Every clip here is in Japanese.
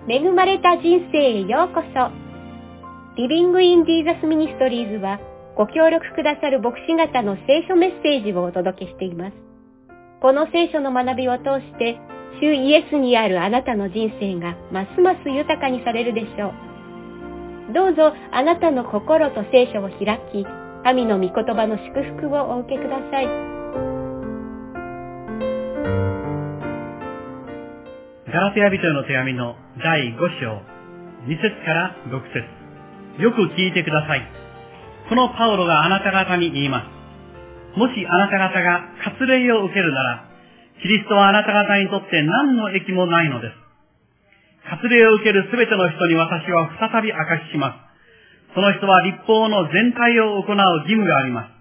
恵まれた人生へようこそ。リビングインジーザスミニストリーズはご協力くださる牧師方の聖書メッセージをお届けしています。この聖書の学びを通して主イエスにあるあなたの人生がますます豊かにされるでしょう。どうぞあなたの心と聖書を開き、神の御言葉の祝福をお受けください。 ガラテヤ人への手紙の第5章、2節から6節。よく聞いてください。このパウロがあなた方に言います。もしあなた方が割礼を受けるなら、キリストはあなた方にとって何の益もないのです。割礼を受けるすべての人に私は再び証しします。その人は立法の全体を行う義務があります。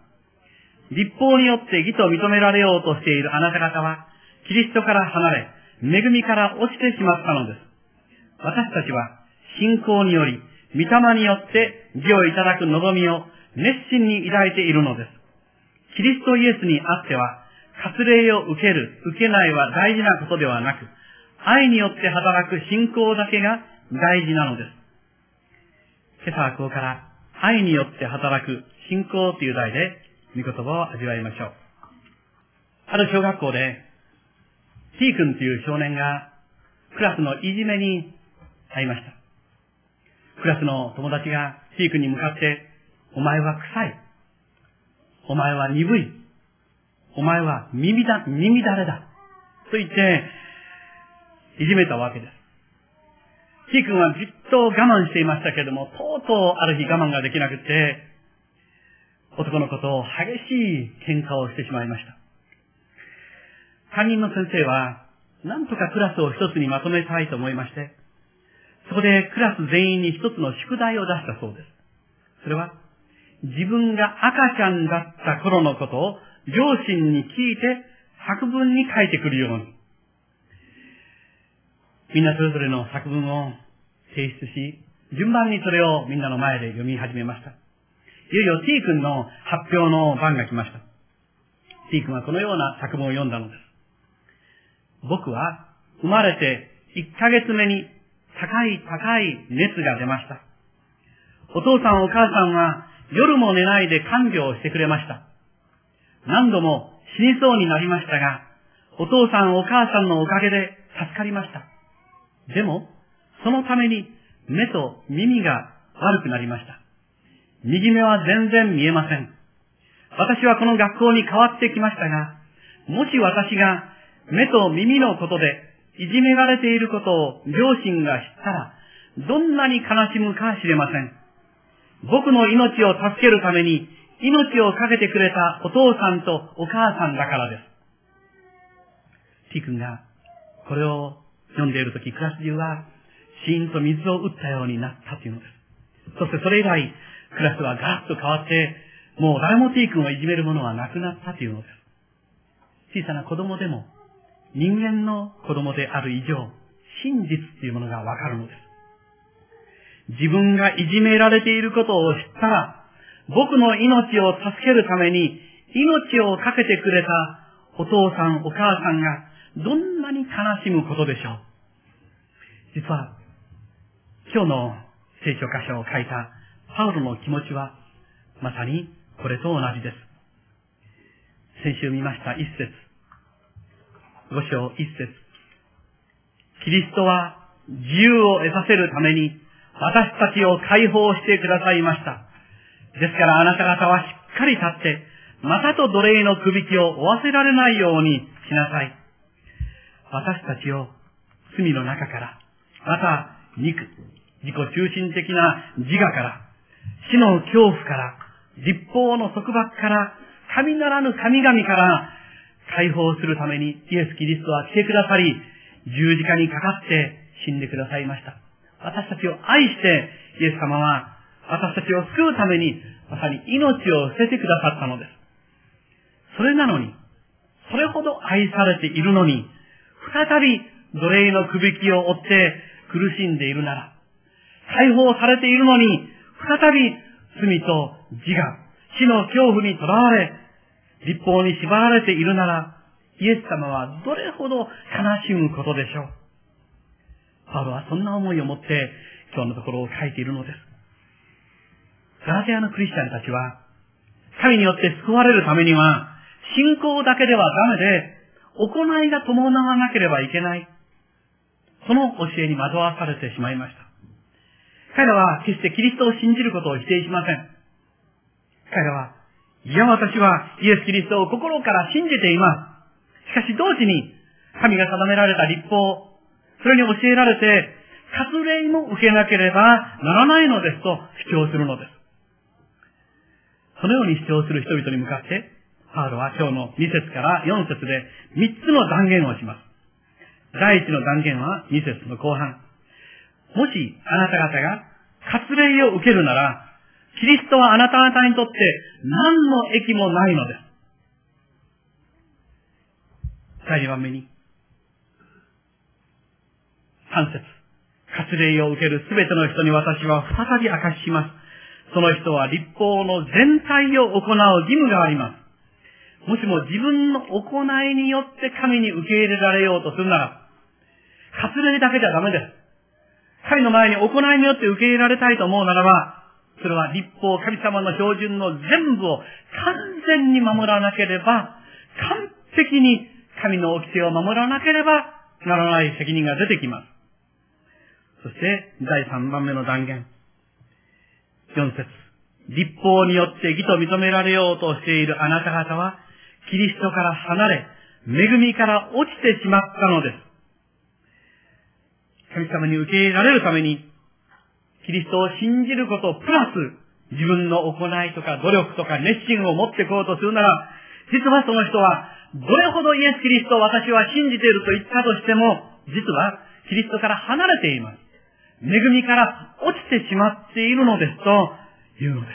立法によって義と認められようとしているあなた方は、キリストから離れ、恵みから落ちてしまったのです。私たちは信仰により、御霊によって義をいただく望みを熱心に抱いているのです。キリストイエスにあっては、割礼を受ける、受けないは大事なことではなく、愛によって働く信仰だけが大事なのです。今朝はここから愛によって働く信仰という題で御言葉を味わいましょう。ある小学校で T 君という少年がクラスのいじめに遭いました。クラスの友達が T 君に向かって、お前は臭い。お前は鈍い。お前は耳だれだ。と言って、いじめたわけです。T 君はじっと我慢していましたけれども、とうとうある日我慢ができなくて、男の子と激しい喧嘩をしてしまいました。担任の先生は、なんとかクラスを一つにまとめたいと思いまして、そこでクラス全員に一つの宿題を出したそうです。それは、自分が赤ちゃんだった頃のことを両親に聞いて作文に書いてくるように。みんなそれぞれの作文を提出し、順番にそれをみんなの前で読み始めました。いよいよ T 君の発表の番が来ました。T 君はこのような作文を読んだのです。僕は生まれて1ヶ月目に高い熱が出ました。お父さんお母さんは夜も寝ないで看病をしてくれました。何度も死にそうになりましたが、お父さんお母さんのおかげで助かりました。でも、そのために目と耳が悪くなりました。右目は全然見えません。私はこの学校に変わってきましたが、もし私が目と耳のことでいじめられていることを両親が知ったら、どんなに悲しむか知れません。僕の命を助けるために命をかけてくれたお父さんとお母さんだからです。T 君がこれを読んでいるとき、クラス中はシーンと水を打ったようになったというのです。そしてそれ以来、クラスはガラッと変わって、もう誰も T 君をいじめるものはなくなったというのです。小さな子供でも、人間の子供である以上、真実というものがわかるのです。自分がいじめられていることを知ったら、僕の命を助けるために命をかけてくれたお父さんお母さんがどんなに悲しむことでしょう。実は今日の聖書箇所を書いたパウロの気持ちはまさにこれと同じです。先週見ました一節、5章一節。キリストは自由を得させるために私たちを解放してくださいました。ですからあなた方はしっかり立って、またと奴隷のくびきを負わせられないようにしなさい。私たちを罪の中から、また自己中心的な自我から、死の恐怖から、立法の束縛から、神ならぬ神々から解放するためにイエス・キリストは来てくださり、十字架にかかって死んでくださいました。私たちを愛してイエス様は私たちを救うためにまさに命を捨ててくださったのです。それなのに、それほど愛されているのに、再び奴隷のくびきを負って苦しんでいるなら、解放されているのに、再び罪と自我、死の恐怖にとらわれ、立法に縛られているなら、イエス様はどれほど悲しむことでしょう。 パウロはそんな思いを持って今日のところを書いているのです。ガラテヤのクリスチャンたちは、神によって救われるためには、信仰だけではダメで、行いが伴わなければいけない。その教えに惑わされてしまいました。彼らは決してキリストを信じることを否定しません。彼らは、いや私はイエス・キリストを心から信じています。しかし同時に、神が定められた律法、それに教えられて、割礼も受けなければならないのですと主張するのです。そのように主張する人々に向かって、パウロは今日の2節から4節で3つの断言をします。第一の断言は2節の後半。もしあなた方が割礼を受けるなら、キリストはあなた方にとって何の益もないのです。第2番目に、3節。割礼を受けるすべての人に私は再び明かしします。その人は律法の全体を行う義務があります。もしも自分の行いによって神に受け入れられようとするなら、割礼だけじゃダメです。神の前に行いによって受け入れられたいと思うならば、それは律法、神様の標準の全部を完全に守らなければ、完璧に神の掟を守らなければならない責任が出てきます。そして、第3番目の断言。4節。律法によって義と認められようとしているあなた方は、キリストから離れ、恵みから落ちてしまったのです。神様に受け入れられるために、キリストを信じることプラス、自分の行いとか努力とか熱心を持ってこうとするなら、実はその人は、どれほどイエス・キリストを私は信じていると言ったとしても、実はキリストから離れています。恵みから落ちてしまっているのですというのです。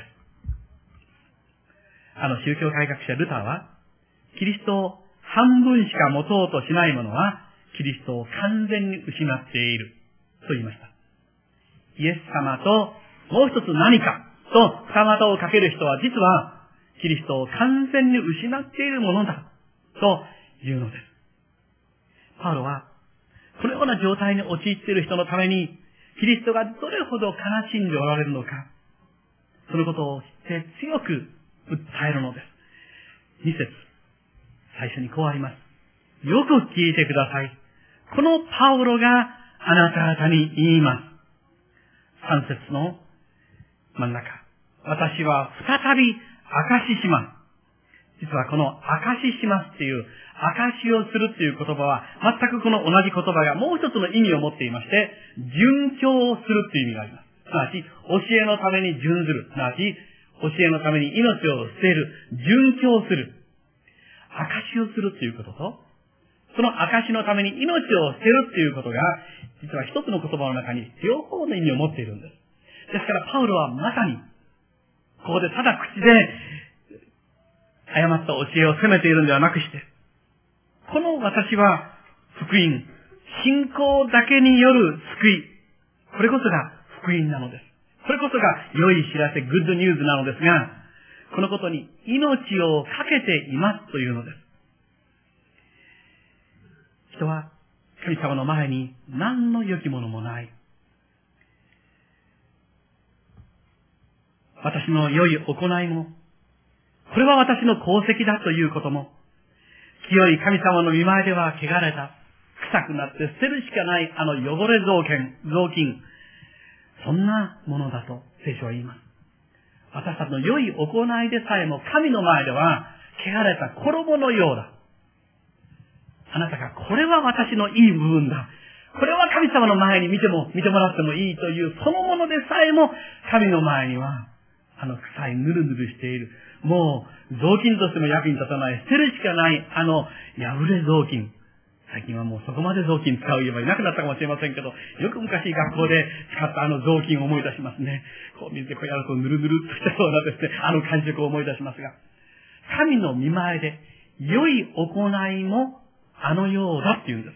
宗教改革者ルターは、キリストを半分しか持とうとしない者は、キリストを完全に失っていると言いました。イエス様ともう一つ何かと二股をかける人は実はキリストを完全に失っているものだというのです。パウロはこのような状態に陥っている人のためにキリストがどれほど悲しんでおられるのか、そのことを知って強く訴えるのです。2節、最初にこうあります。よく聞いてください。このパウロがあなた方に言います。3節の真ん中。私は再び証しします。実はこの証ししますっていう、証しをするっていう言葉は、全くこの同じ言葉がもう一つの意味を持っていまして、殉教をするっていう意味があります。すなわち、教えのために殉ずる。すなわち、教えのために命を捨てる。殉教する。証しをするっていうことと、その証しのために命を捨てるっていうことが、実は一つの言葉の中に両方の意味を持っているんです。ですから、パウロはまさに、ここでただ口で、誤った教えを責めているんではなくして、この私は福音、信仰だけによる救い、これこそが福音なのです。これこそが良い知らせ、グッドニュースなのですが、このことに命をかけていますというのです。人は神様の前に何の良きものもない。私の良い行いも、これは私の功績だということも、清い神様の御前では汚れた、臭くなって捨てるしかない汚れ雑巾、そんなものだと聖書は言います。私たちの良い行いでさえも神の前では汚れた衣のようだ。あなたがこれは私のいい部分だ。これは神様の前に見てもらってもいいというそのものでさえも神の前には臭いぬるぬるしている。もう雑巾としても役に立たない、捨てるしかない破れ雑巾。最近はもうそこまで雑巾使う人はいなくなったかもしれませんけど、よく昔学校で使った雑巾を思い出しますね。こう水でこうやるとぬるぬるっとしたようなですね、感触を思い出しますが、神の御前で良い行いもようだって言うんです。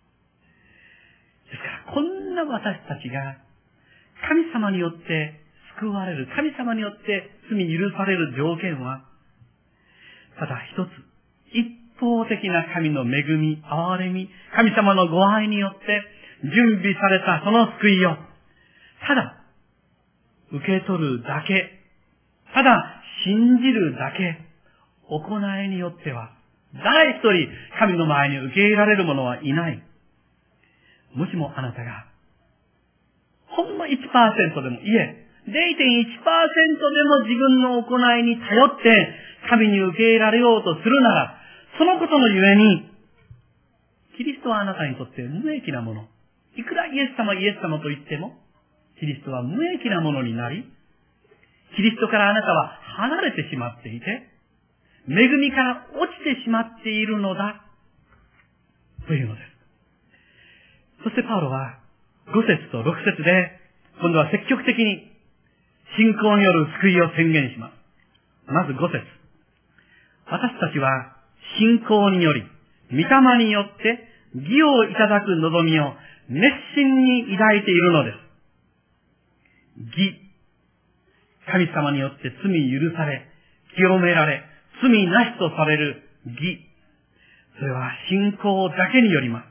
ですから、こんな私たちが神様によって救われる、神様によって罪許される条件は、ただ一つ、一方的な神の恵み、憐れみ、神様のご愛によって準備されたその救いを、ただ、受け取るだけ、ただ、信じるだけ、行いによっては、誰一人神の前に受け入れられる者はいない。もしもあなたが、ほんの 1% でも、いえ、0.1% でも自分の行いに頼って神に受け入れられようとするなら、そのことのゆえに、キリストはあなたにとって無益なもの。いくらイエス様と言っても、キリストは無益なものになり、キリストからあなたは離れてしまっていて、恵みから落ちてしまっているのだ、というのです。そしてパウロは、5節と6節で、今度は積極的に、信仰による救いを宣言します。まず5節。私たちは、信仰により、御霊によって、義をいただく望みを熱心に抱いているのです。義。神様によって罪許され、清められ、罪なしとされる義。それは信仰だけによります。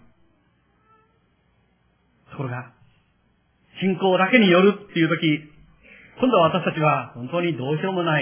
ところが、信仰だけによるっていうとき、今度は私たちは本当にどうしようもない、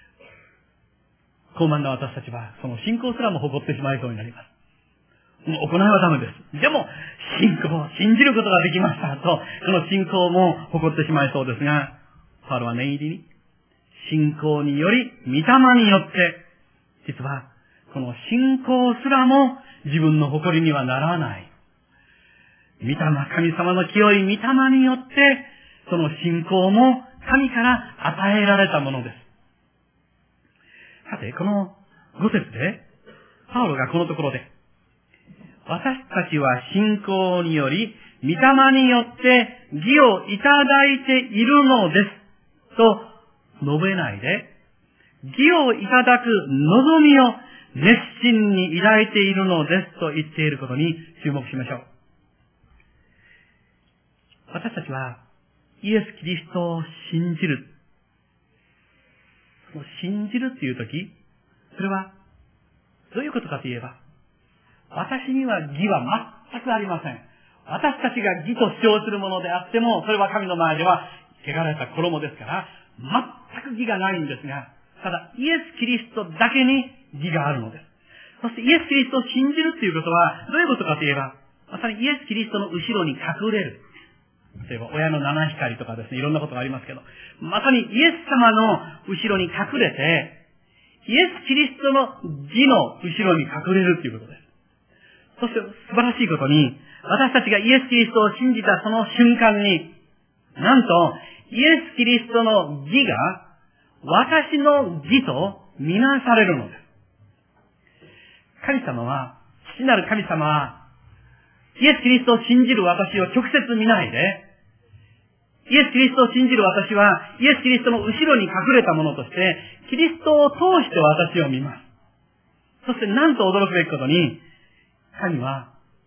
傲慢な私たちは、その信仰すらも誇ってしまいそうになります。もう行いはダメです。でも、信じることができましたと、この信仰も誇ってしまいそうですが、パウロは念入りに、信仰により、御霊によって、実は、この信仰すらも自分の誇りにはならない。神様の清い御霊によって、その信仰も神から与えられたものです。さて、この5節で、パウロがこのところで、私たちは信仰により、御霊によって義をいただいているのです。と述べないで、義をいただく望みを熱心に抱いているのですと言っていることに注目しましょう。私たちはイエス・キリストを信じる。信じるっていうとき、それはどういうことかといえば、私には義は全くありません。私たちが義と主張するものであっても、それは神の前では汚れた衣ですから、全く義がないんですが、ただイエス・キリストだけに義があるのです。そしてイエス・キリストを信じるっていうことは、どういうことかといえば、まさにイエス・キリストの後ろに隠れる。例えば親の七光とかですね、いろんなことがありますけど、まさにイエス様の後ろに隠れて、イエス・キリストの義の後ろに隠れるということです。そして素晴らしいことに、私たちがイエス・キリストを信じたその瞬間に、なんと、イエス・キリストの義が、私の義とみなされるのです。神様は、父なる神様は、イエス・キリストを信じる私を直接見ないで、イエス・キリストを信じる私は、イエス・キリストの後ろに隠れたものとして、キリストを通して私を見ます。そしてなんと驚くべきことに、神は、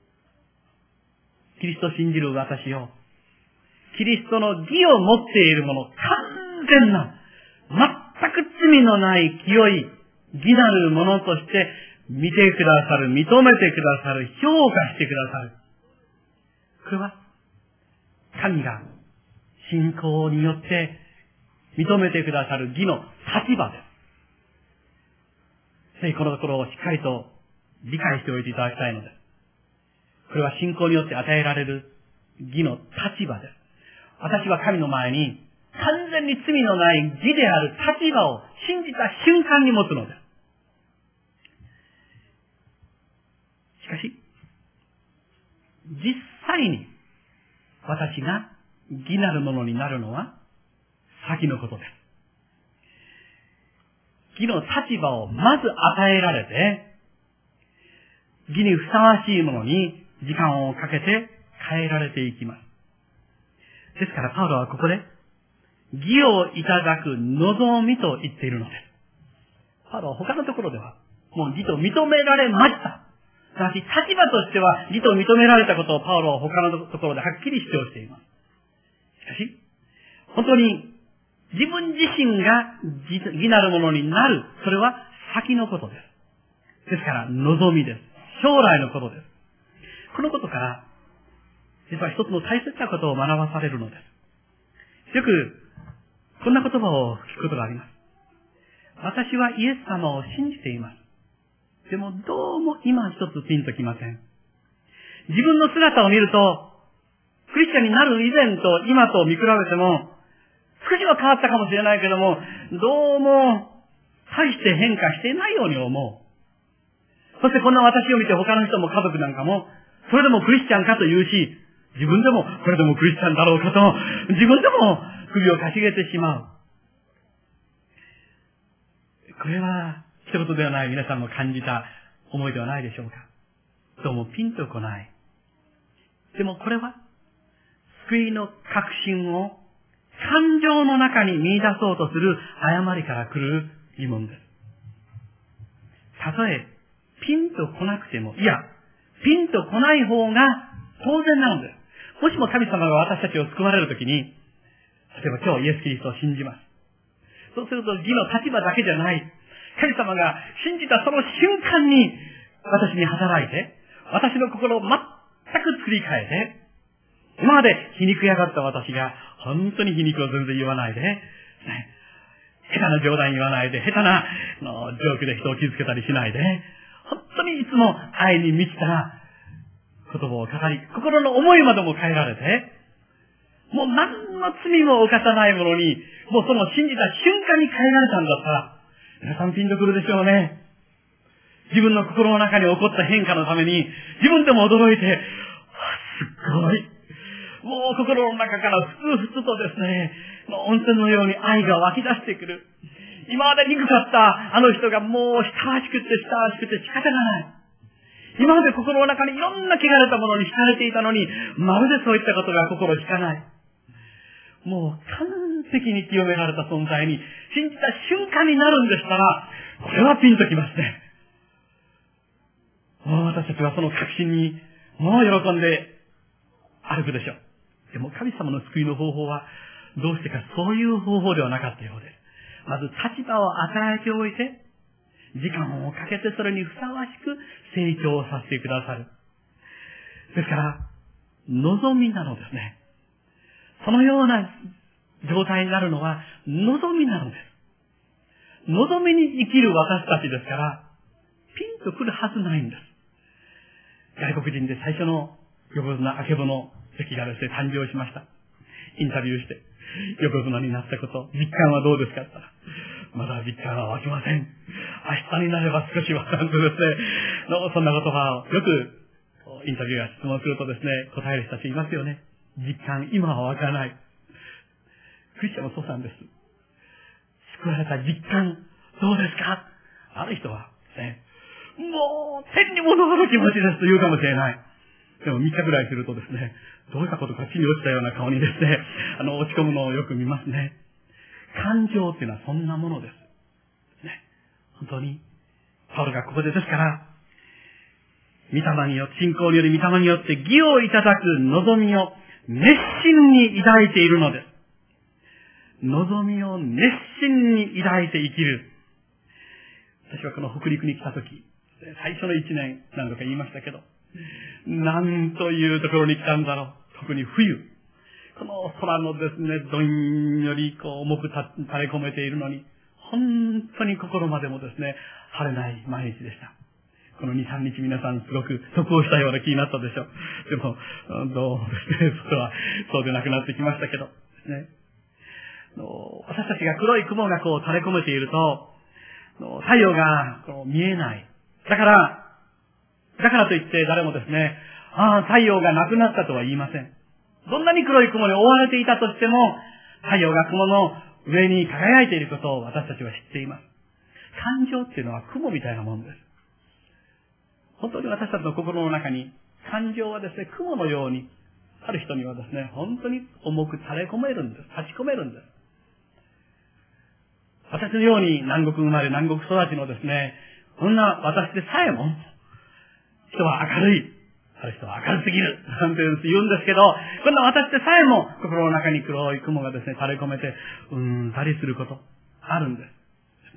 キリストを信じる私を、キリストの義を持っているもの、完全な、全く罪のない清い義なるものとして見てくださる、認めてくださる、評価してくださる。これは、神が信仰によって認めてくださる義の立場です。ぜひこのところをしっかりと理解しておいていただきたいのです。これは信仰によって与えられる義の立場です。私は神の前に完全に罪のない義である立場を信じた瞬間に持つのです。しかし、実際に私が義なるものになるのは先のことです。義の立場をまず与えられて、義にふさわしいものに時間をかけて変えられていきます。ですからパウロはここで義をいただく望みと言っているのです。パウロは他のところではもう義と認められました。しかし立場としては義と認められたことをパウロは他のところではっきり主張しています。しかし、本当に自分自身が義なるものになる、それは先のことです。ですから望みです。将来のことです。このことから、 実は一つの大切なことを学ばされるのです。よく、こんな言葉を聞くことがあります。私はイエス様を信じています。でもどうも今一つピンときません。自分の姿を見ると、クリスチャンになる以前と今と見比べても、少しは変わったかもしれないけども、どうも大して変化していないように思う。そしてこんな私を見て他の人も家族なんかも、それでもクリスチャンかと言うし、自分でもこれでもクリスチャンだろうかと、自分でも首をかしげてしまう。これは一言ではない皆さんも感じた思いではないでしょうか。どうもピンとこない。でもこれは救いの確信を感情の中に見出そうとする誤りから来る疑問です。たとえピンとこなくても、いや、ピンとこない方が当然なのです。もしも神様が私たちを救われるときに、例えば今日イエス・キリストを信じます。そうすると義の立場だけじゃない。神様が信じたその瞬間に私に働いて、私の心を全く作り変えて、今まで皮肉やがった私が本当に皮肉を全然言わないで、下手な冗談言わないで、下手なジョークで人を傷つけたりしないで、本当にいつも愛に満ちた言葉を語り、心の思いまでも変えられて、もう何の罪も犯さないものに、もうその信じた瞬間に変えられたんだったら、皆さんピンとくるでしょうね。自分の心の中に起こった変化のために、自分でも驚いて、すごい。もう心の中からふつふつとですね、温泉のように愛が湧き出してくる。今まで憎かったあの人がもう親しくて仕方がない。今まで心の中にいろんな汚れたものに惹かれていたのに、まるでそういったことが心を惹かない。もう完璧に清められた存在に信じた瞬間になるんでしたら、これはピンときますね。もう私たちはその確信にもう喜んで歩くでしょう。でも神様の救いの方法はどうしてかそういう方法ではなかったようです。まず立場を与えておいて、時間をかけてそれにふさわしく成長させてくださる。ですから、望みなのですね。そのような状態になるのは望みなのです。望みに生きる私たちですから、ピンとくるはずないんです。外国人で最初の横綱あけぼの関がですね、誕生しました。インタビューして、横綱になったこと、実感はどうですかって言ったら、まだ実感は湧きません。明日になれば少しは、なんとですね、そんな言葉をよくインタビューや質問するとですね、答える人たちいますよね。実感、今は湧かない。クリスチャンもそうなんです。救われた実感、どうですか？ある人はね、もう天にも昇る気持ちですと言うかもしれない。でも3日ぐらいするとですね、どういったことか地に落ちたような顔にですね、落ち込むのをよく見ますね。感情っていうのはそんなものです。ね、本当に、パウロがここでですから、御霊によって、信仰により御霊によって義をいただく望みを熱心に抱いているのです。望みを熱心に抱いて生きる。私はこの北陸に来たとき、最初の1年何度か言いましたけど、なんというところに来たんだろう。特に冬。この空のですね、どんより重く垂れ込めているのに、本当に心までもですね、晴れない毎日でした。この2、3日皆さんすごく得をしたような気になったでしょう。でも、どうですね、それはそうでなくなってきましたけど、ね、私たちが黒い雲が垂れ込めていると、太陽が見えない。だからといって誰もですね、太陽がなくなったとは言いません。どんなに黒い雲に覆われていたとしても、太陽が雲の上に輝いていることを私たちは知っています。感情っていうのは雲みたいなものです。本当に私たちの心の中に、感情はですね、雲のように、ある人にはですね、本当に重く垂れ込めるんです。立ち込めるんです。私のように南国生まれ、南国育ちのですね、こんな私でさえも、人は明るい。ある人は明るすぎる。なんて言うんですけど、こんな私でさえも心の中に黒い雲がですね、垂れ込めて、たりすること、あるんです。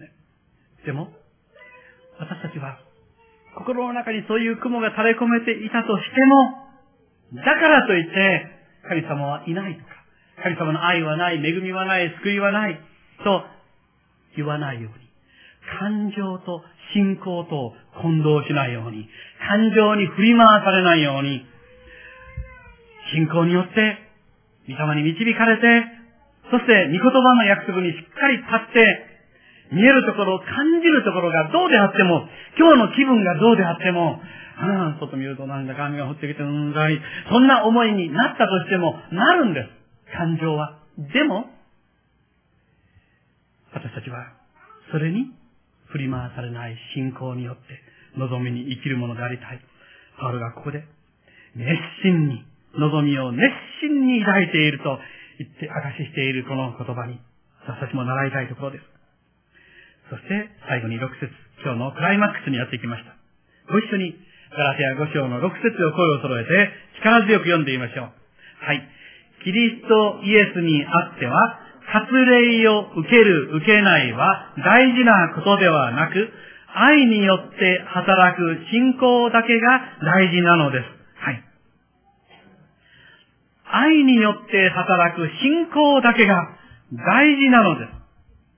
でも、私たちは、心の中にそういう雲が垂れ込めていたとしても、 だからといって、神様はいないとか、神様の愛はない、恵みはない、救いはない、と言わないように、感情と信仰と混同しないように、感情に振り回されないように、信仰によって、御霊に導かれて、そして御言葉の約束にしっかり立って、見えるところ、感じるところがどうであっても、今日の気分がどうであっても、外見るとなんだか雨が降ってきて、そんな思いになったとしても、なるんです。感情は。でも、私たちは、それに振り回されない信仰によって、望みに生きるものでありたい。パウロがここで、熱心に、望みを熱心に抱いていると言って証ししているこの言葉に、私たちも習いたいところです。そして最後に6節、今日のクライマックスにやってきました。ご一緒にガラテヤ5章の6節を声を揃えて力強く読んでみましょう。はい。キリストイエスにあっては、割礼を受ける受けないは大事なことではなく、愛によって働く信仰だけが大事なのです。はい。愛によって働く信仰だけが大事なのです。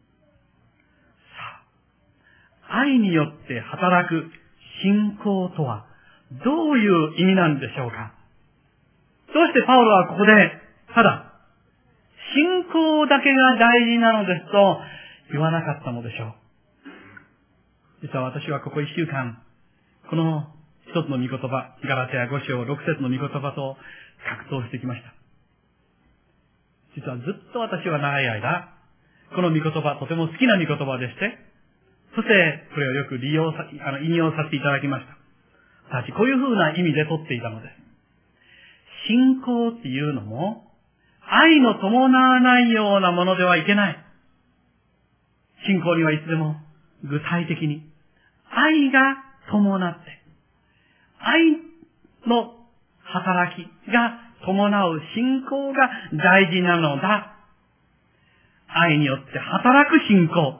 愛によって働く信仰とはどういう意味なんでしょうか。どうしてパウロはここで、ただ、信仰だけが大事なのですと言わなかったのでしょう。実は私はここ1週間、この一つの御言葉、ガラテヤ5章6節の御言葉と格闘してきました。実はずっと私は長い間、この御言葉、とても好きな御言葉でして、そして、これをよく引用させていただきました。ただし、こういう風な意味で取っていたのです。信仰っていうのも、愛の伴わないようなものではいけない。信仰にはいつでも、具体的に、愛が伴って、愛の働きが伴う信仰が大事なのだ。愛によって働く信仰。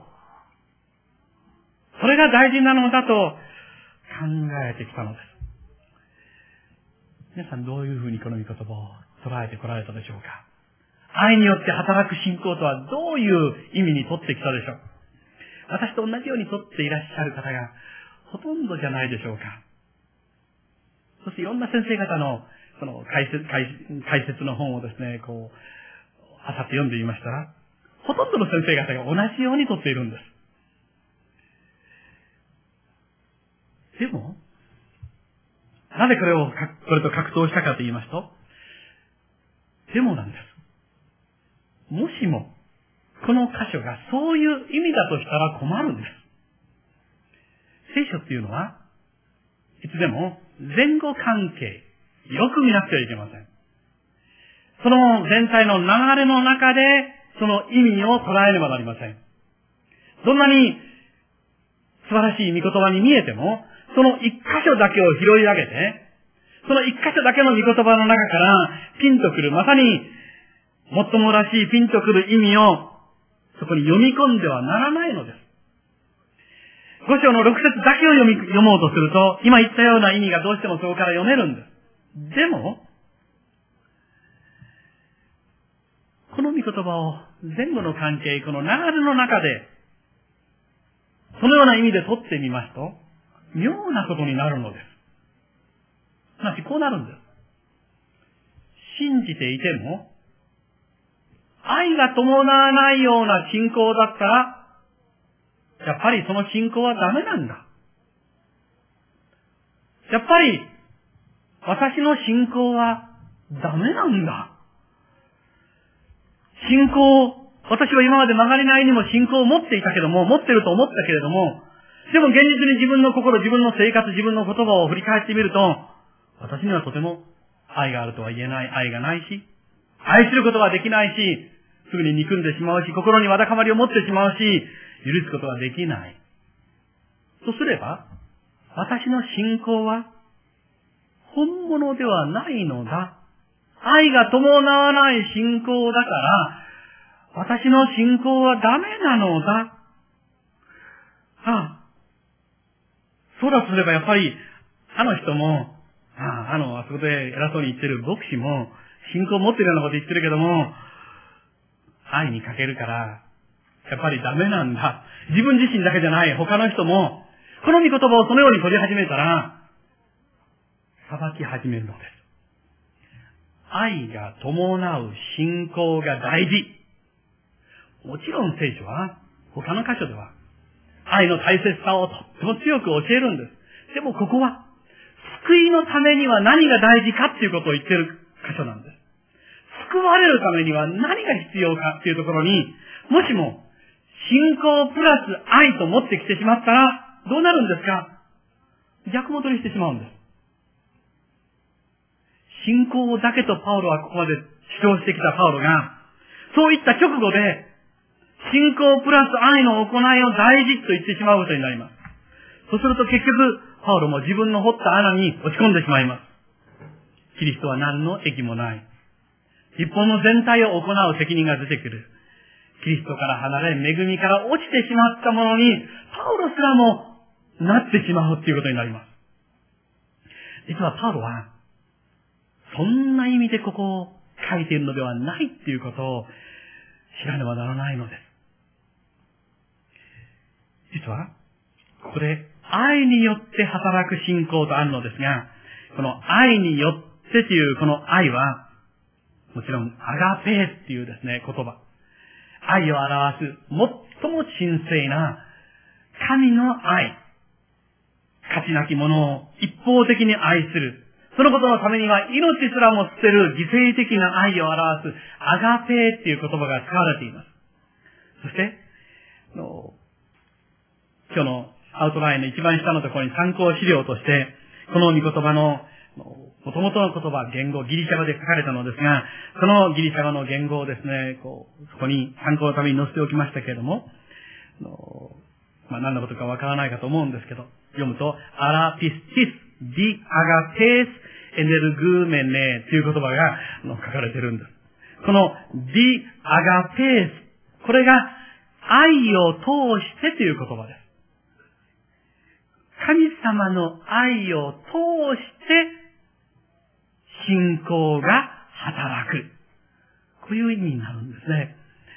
それが大事なのだと考えてきたのです。皆さんどういうふうにこの御言葉を捉えてこられたでしょうか。愛によって働く信仰とはどういう意味にとってきたでしょう。私と同じようにとっていらっしゃる方がほとんどじゃないでしょうか。そしていろんな先生方のその解説の本をですね、漁って読んでみましたら、ほとんどの先生方が同じようにとっているんです。でも、なぜこれと格闘したかと言いますと、でもなんです。もしも、この箇所がそういう意味だとしたら困るんです。聖書っていうのは、いつでも前後関係、よく見なくてはいけません。その全体の流れの中で、その意味を捉えねばなりません。どんなに素晴らしい御言葉に見えても、その一箇所だけを拾い上げて、その一箇所だけの御言葉の中からピンとくる、まさにもっともらしいピンとくる意味をそこに読み込んではならないのです。5章の6節だけを読もうとすると、今言ったような意味がどうしてもそこから読めるんです。でも、この御言葉を前後の関係、この流れの中で、そのような意味で取ってみますと、妙なことになるのです。すなわちこうなるんです。信じていても、愛が伴わないような信仰だったら、やっぱりその信仰はダメなんだ。やっぱり、私の信仰はダメなんだ。信仰、私は今まで曲がりなりにも信仰を持っていたけども、持ってると思ったけれども、でも現実に自分の心、自分の生活、自分の言葉を振り返ってみると、私にはとても愛があるとは言えない、愛がないし、愛することはできないし、すぐに憎んでしまうし、心にわだかまりを持ってしまうし、許すことはできない。とすれば、私の信仰は本物ではないのだ。愛が伴わない信仰だから、私の信仰はダメなのだ。そうだとすればやっぱり、あの人も、 あそこで偉そうに言ってる牧師も、信仰を持ってるようなこと言ってるけども、愛に欠けるから、やっぱりダメなんだ。自分自身だけじゃない、他の人も、この御言葉をそのように取り始めたら、裁き始めるのです。愛が伴う信仰が大事。もちろん聖書は、他の箇所では、愛の大切さをとっても強く教えるんです。でもここは、救いのためには何が大事かっていうことを言ってる箇所なんです。救われるためには何が必要かっていうところに、もしも、信仰プラス愛と持ってきてしまったら、どうなるんですか？逆戻りしてしまうんです。信仰だけとパウロはここまで主張してきたパウロが、そういった直後で、信仰プラス愛の行いを大事と言ってしまうことになります。そうすると結局、パウロも自分の掘った穴に落ち込んでしまいます。キリストは何の益もない。日本の全体を行う責任が出てくる。キリストから離れ、恵みから落ちてしまったものに、パウロすらもなってしまうということになります。実はパウロは、そんな意味でここを書いているのではないっていうことを知らねばならないのです。実は、ここで愛によって働く信仰とあるのですが、この愛によってというこの愛は、もちろんアガペーっていうですね、言葉。愛を表す最も神聖な神の愛。価値なきものを一方的に愛する。そのことのためには命すらも捨てる犠牲的な愛を表すアガペーっていう言葉が使われています。そして、今日のアウトラインの一番下のところに参考資料として、この御言葉の元々の言葉、言語、ギリシャ語で書かれたのですが、そのギリシャ語の言語をですね、そこに参考のために載せておきましたけれども、何のことかわからないかと思うんですけど、読むと、アラピスティス、ディアガテース、エネルグーメネという言葉が書かれているんです。このディアガテース、これが愛を通してという言葉です。神様の愛を通して信仰が働く。こういう意味になるんですね。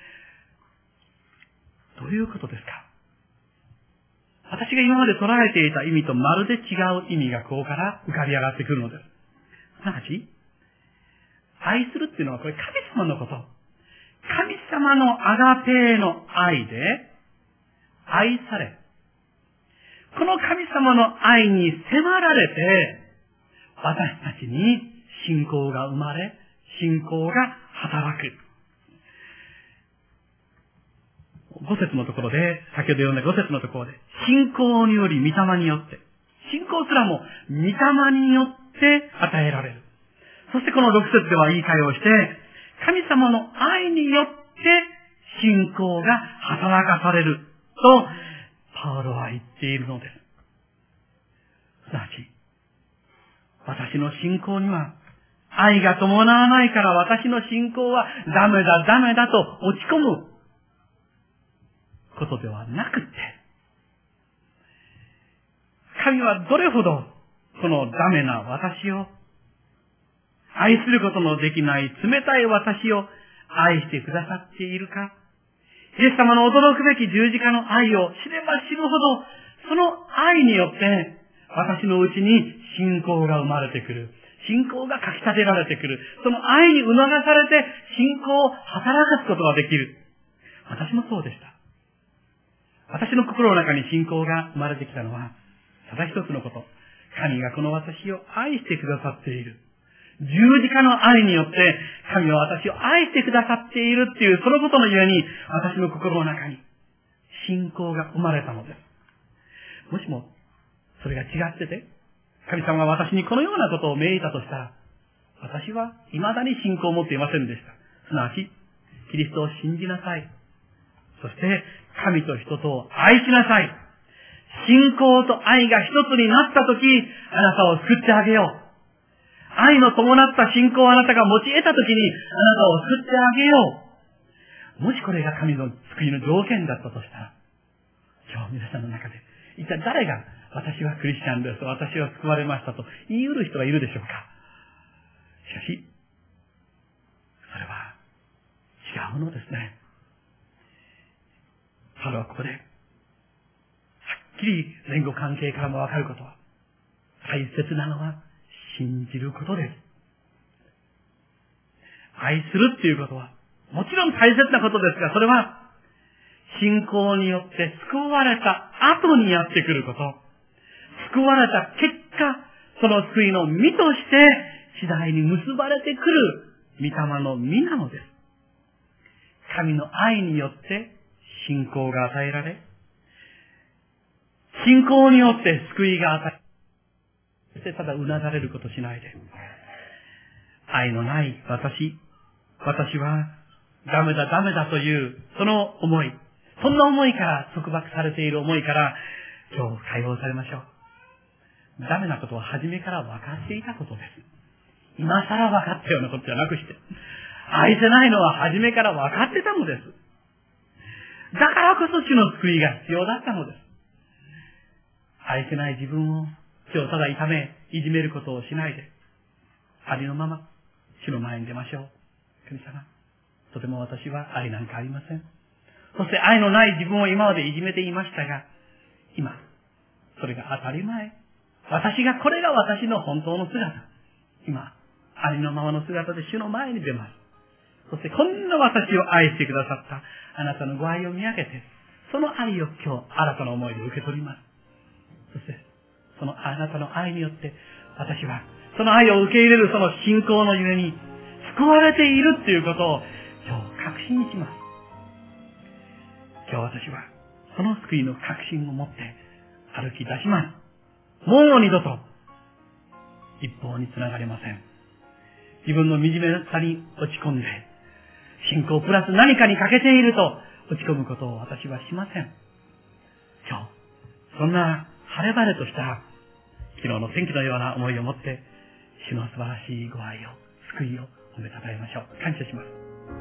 どういうことですか？私が今まで捉えていた意味とまるで違う意味がここから浮かび上がってくるのです。すなわち、愛するっていうのはこれ神様のこと。神様のアガペーの愛で愛され、この神様の愛に迫られて、私たちに信仰が生まれ、信仰が働く。5節のところで、先ほど読んだ5節のところで、信仰により御霊によって、信仰すらも御霊によって与えられる。そしてこの6節では言い換えをして、神様の愛によって信仰が働かされると、パウロは言っているのです。すなわち、私の信仰には、愛が伴わないから私の信仰はダメだと落ち込むことではなくって、神はどれほどこのダメな私を、愛することのできない冷たい私を愛してくださっているか、イエス様の驚くべき十字架の愛を知れば知るほど、その愛によって私のうちに信仰が生まれてくる。信仰がかき立てられてくる。その愛に促されて信仰を働かすことができる。私もそうでした。私の心の中に信仰が生まれてきたのは、ただ一つのこと。神がこの私を愛してくださっている。十字架の愛によって神は私を愛してくださっているっていう、そのことのゆえに私の心の中に信仰が生まれたのです。もしもそれが違ってて、神様が私にこのようなことを命じたとしたら、私は未だに信仰を持っていませんでした。すなわち、キリストを信じなさい。そして、神と人とを愛しなさい。信仰と愛が一つになったとき、あなたを救ってあげよう。愛の伴った信仰をあなたが持ち得たときに、あなたを救ってあげよう。もしこれが神の救いの条件だったとしたら、今日皆さんの中で、 一体誰が私はクリスチャンです、私は救われましたと言い得る人がいるでしょうか。しかし、それは違うのですね。パウロはここで、はっきり前後関係からもわかることは、大切なのは信じることです。愛するっていうことは、もちろん大切なことですが、それは、信仰によって救われた後にやってくること。救われた結果、その救いの実として、次第に結ばれてくる御霊の実なのです。神の愛によって信仰が与えられ、信仰によって救いが与えられ、そしてただうなだれることしないで、愛のない私はダメだという、その思い、そんな思いから束縛されている思いから、今日解放されましょう。ダメなことは初めから分かっていたことです。今更分かったようなことじゃなくして、愛せないのは初めから分かってたのです。だからこそ主の救いが必要だったのです。愛せない自分を今日ただ痛め、いじめることをしないで、ありのまま主の前に出ましょう。神様、とても私は愛なんかありません。そして愛のない自分を今までいじめていましたが、今、それが当たり前。これが私の本当の姿。今、ありのままの姿で主の前に出ます。そしてこんな私を愛してくださったあなたのご愛を見上げて、その愛を今日新たな思いで受け取ります。そして、そのあなたの愛によって、私はその愛を受け入れるその信仰のゆえに、救われているっていうことを今日確信します。今日私はその救いの確信を持って歩き出します。もう二度と一方につながれません。自分の惨めさに落ち込んで、信仰プラス何かに欠けていると落ち込むことを私はしません。今日、そんな晴れ晴れとした昨日の天気のような思いを持って、主の素晴らしいご愛を、救いを褒めたたえましょう。感謝します。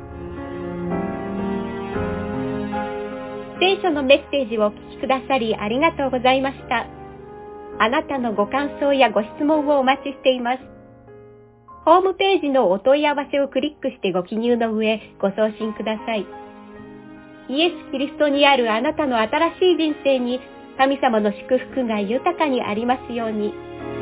聖書のメッセージをお聞きくださりありがとうございました。あなたのご感想やご質問をお待ちしています。ホームページのお問い合わせをクリックしてご記入の上、ご送信ください。イエス・キリストにあるあなたの新しい人生に、神様の祝福が豊かにありますように。